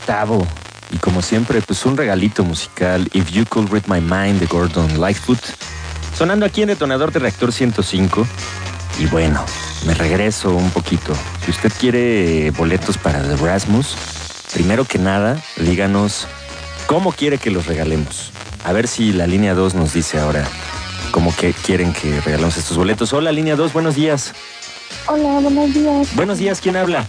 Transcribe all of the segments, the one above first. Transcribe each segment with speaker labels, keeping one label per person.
Speaker 1: octavo. Y como siempre, pues un regalito musical, If You Could Read My Mind, de Gordon Lightfoot, sonando aquí en Detonador de Reactor 105. Y bueno, me regreso un poquito. Si usted quiere boletos para The Rasmus, primero que nada, díganos cómo quiere que los regalemos. A ver si la línea 2 nos dice ahora cómo que quieren que regalemos estos boletos. Hola, línea 2, buenos días.
Speaker 2: Hola, buenos días.
Speaker 1: Buenos días, ¿quién habla?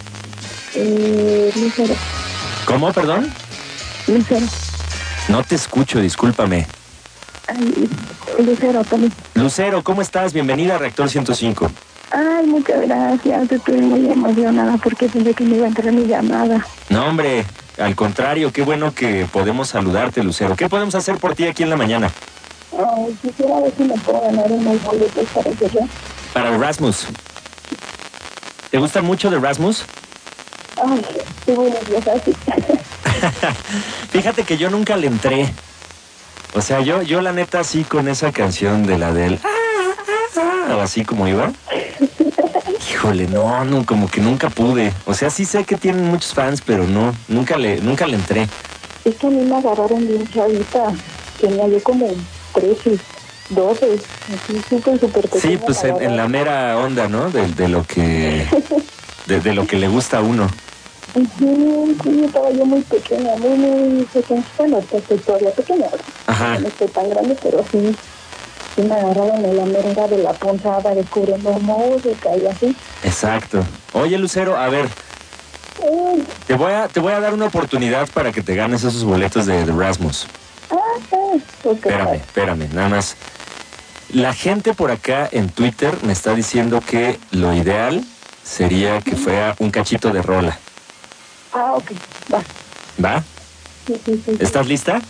Speaker 2: Lucero.
Speaker 1: ¿Cómo, perdón?
Speaker 2: Lucero.
Speaker 1: No te escucho, discúlpame.
Speaker 2: Ay, Lucero, Tony.
Speaker 1: Lucero, ¿cómo estás? Bienvenida a Reactor 105.
Speaker 2: Ay, muchas gracias. Estoy muy emocionada porque pensé que me iba a entrar mi llamada.
Speaker 1: No, hombre, al contrario, qué bueno que podemos saludarte, Lucero. ¿Qué podemos hacer por ti aquí en la mañana?
Speaker 2: Ay, quisiera ver si me puedo ganar unos boletos para que yo.
Speaker 1: Para el Rasmus. ¿Te gusta mucho de Rasmus?
Speaker 2: Ay, estoy muy nerviosa, sí.
Speaker 1: Fíjate que yo nunca le entré. O sea, yo la neta así con esa canción de la del... o así como iba. Híjole, no, como que nunca pude. O sea, sí sé que tienen muchos fans, pero no, nunca le entré.
Speaker 2: Es que a mí me agarraron bien chavita. Tenía yo como 13, 12, así súper pequeña.
Speaker 1: Sí, pues en la mera onda, ¿no? De lo que... de lo que le gusta a uno.
Speaker 2: Sí, estaba yo muy pequeña, muy pequeña. Bueno, estoy todavía pequeña.
Speaker 1: Ajá.
Speaker 2: No estoy tan grande, pero sí me agarraron en la mera de la puntada descubriendo música y así.
Speaker 1: Exacto. Oye, Lucero, a ver, te voy a dar una oportunidad para que te ganes esos boletos de Rasmus.
Speaker 2: Okay.
Speaker 1: Espérame, nada más. La gente por acá en Twitter me está diciendo que lo ideal sería que fuera un cachito de rola.
Speaker 2: Ok, va.
Speaker 1: ¿Va?
Speaker 2: Sí.
Speaker 1: ¿Estás lista?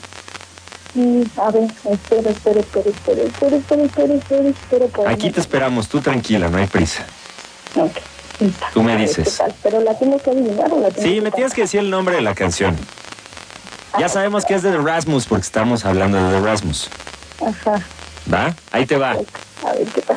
Speaker 2: A ver, espera.
Speaker 1: Aquí te esperamos, tú tranquila, no hay prisa.
Speaker 2: Ok.
Speaker 1: Tú me dices.
Speaker 2: Pero la tengo que adivinar o la tengo
Speaker 1: Sí, me tienes que decir el nombre de la canción. Ya sabemos que es de The Rasmus porque estamos hablando de The Rasmus.
Speaker 2: Ajá.
Speaker 1: ¿Va? Ahí te va.
Speaker 2: A ver qué pasa.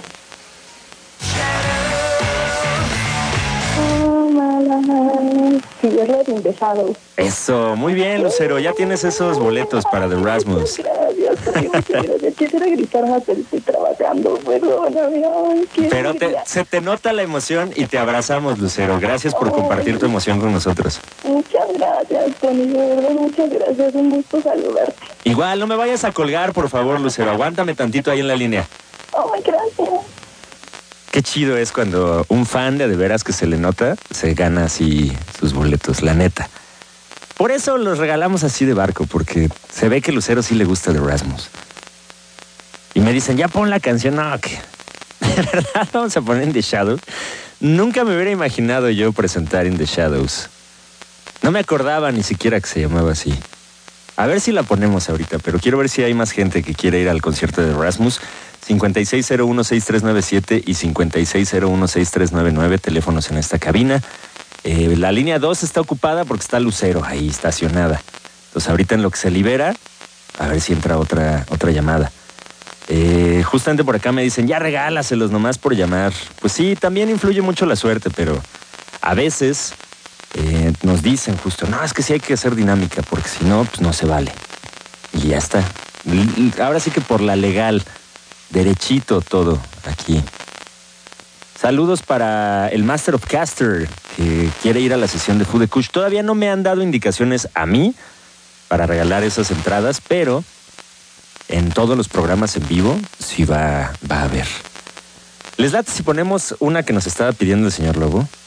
Speaker 2: Sí, es la de Indesado.
Speaker 1: Eso, muy bien, Lucero, ya tienes esos boletos para The Rasmus.
Speaker 2: Gracias. Quisiera gritar más, pero estoy trabajando, perdóname.
Speaker 1: Pero se te nota la emoción y te abrazamos, Lucero. Gracias por compartir tu emoción con nosotros.
Speaker 2: Muchas gracias, Tony, de verdad, muchas gracias, un gusto saludarte.
Speaker 1: Igual, no me vayas a colgar, por favor, Lucero, aguántame tantito ahí en la línea.
Speaker 2: Gracias.
Speaker 1: Qué chido es cuando un fan de veras que se le nota, se gana así sus boletos, la neta. Por eso los regalamos así de barco, porque se ve que Lucero sí le gusta The Rasmus. Y me dicen, ya pon la canción, no, que de verdad vamos a poner In The Shadows. Nunca me hubiera imaginado yo presentar In The Shadows. No me acordaba ni siquiera que se llamaba así. A ver si la ponemos ahorita, pero quiero ver si hay más gente que quiere ir al concierto de Rasmus. 56016397 y 56016399, teléfonos en esta cabina. La línea 2 está ocupada porque está Lucero ahí estacionada. Entonces ahorita en lo que se libera, a ver si entra otra llamada. Justamente por acá me dicen, ya regálaselos nomás por llamar. Pues sí, también influye mucho la suerte, pero a veces nos dicen justo, no, es que sí hay que hacer dinámica, porque si no, pues no se vale. Y ya está. Ahora sí que por la legal, derechito todo aquí. Saludos para el Master of Caster, que quiere ir a la sesión de Who the Kush. Todavía no me han dado indicaciones a mí para regalar esas entradas, pero en todos los programas en vivo sí va a haber. ¿Les late si ponemos una que nos estaba pidiendo el señor Lobo?